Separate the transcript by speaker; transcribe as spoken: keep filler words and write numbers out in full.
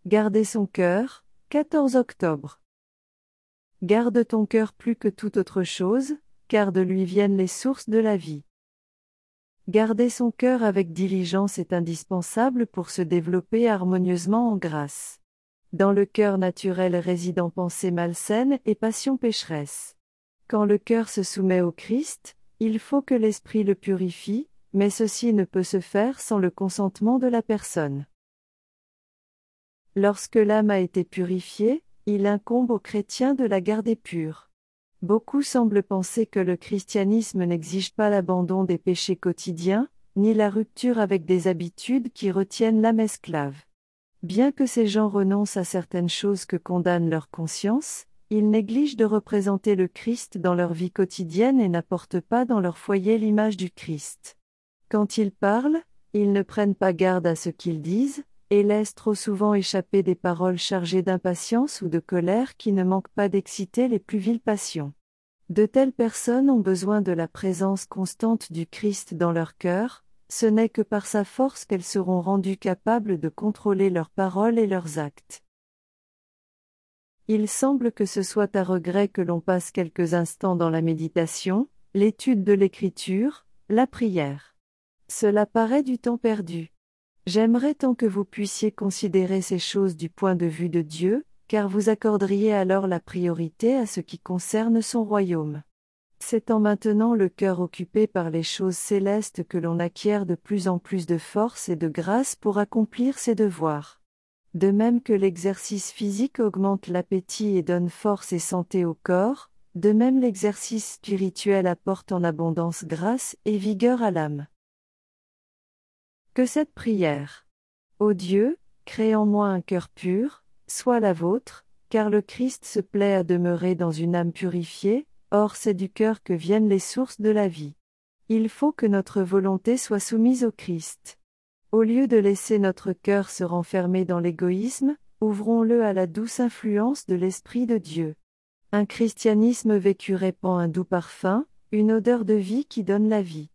Speaker 1: Garder son cœur, quatorze octobre. Garde ton cœur plus que toute autre chose, car de lui viennent les sources de la vie. Garder son cœur avec diligence est indispensable pour se développer harmonieusement en grâce. Dans le cœur naturel résident pensées malsaines et passions pécheresses. Quand le cœur se soumet au Christ, il faut que l'Esprit le purifie, mais ceci ne peut se faire sans le consentement de la personne. Lorsque l'âme a été purifiée, il incombe aux chrétiens de la garder pure. Beaucoup semblent penser que le christianisme n'exige pas l'abandon des péchés quotidiens, ni la rupture avec des habitudes qui retiennent l'âme esclave. Bien que ces gens renoncent à certaines choses que condamne leur conscience, ils négligent de représenter le Christ dans leur vie quotidienne et n'apportent pas dans leur foyer l'image du Christ. Quand ils parlent, ils ne prennent pas garde à ce qu'ils disent, et laissent trop souvent échapper des paroles chargées d'impatience ou de colère qui ne manquent pas d'exciter les plus viles passions. De telles personnes ont besoin de la présence constante du Christ dans leur cœur, ce n'est que par sa force qu'elles seront rendues capables de contrôler leurs paroles et leurs actes. Il semble que ce soit à regret que l'on passe quelques instants dans la méditation, l'étude de l'Écriture, la prière. Cela paraît du temps perdu. J'aimerais tant que vous puissiez considérer ces choses du point de vue de Dieu, car vous accorderiez alors la priorité à ce qui concerne son royaume. C'est en maintenant le cœur occupé par les choses célestes que l'on acquiert de plus en plus de force et de grâce pour accomplir ses devoirs. De même que l'exercice physique augmente l'appétit et donne force et santé au corps, de même l'exercice spirituel apporte en abondance grâce et vigueur à l'âme. Que cette prière, ô Dieu, crée en moi un cœur pur, soit la vôtre, car le Christ se plaît à demeurer dans une âme purifiée, or c'est du cœur que viennent les sources de la vie. Il faut que notre volonté soit soumise au Christ. Au lieu de laisser notre cœur se renfermer dans l'égoïsme, ouvrons-le à la douce influence de l'Esprit de Dieu. Un christianisme vécu répand un doux parfum, une odeur de vie qui donne la vie.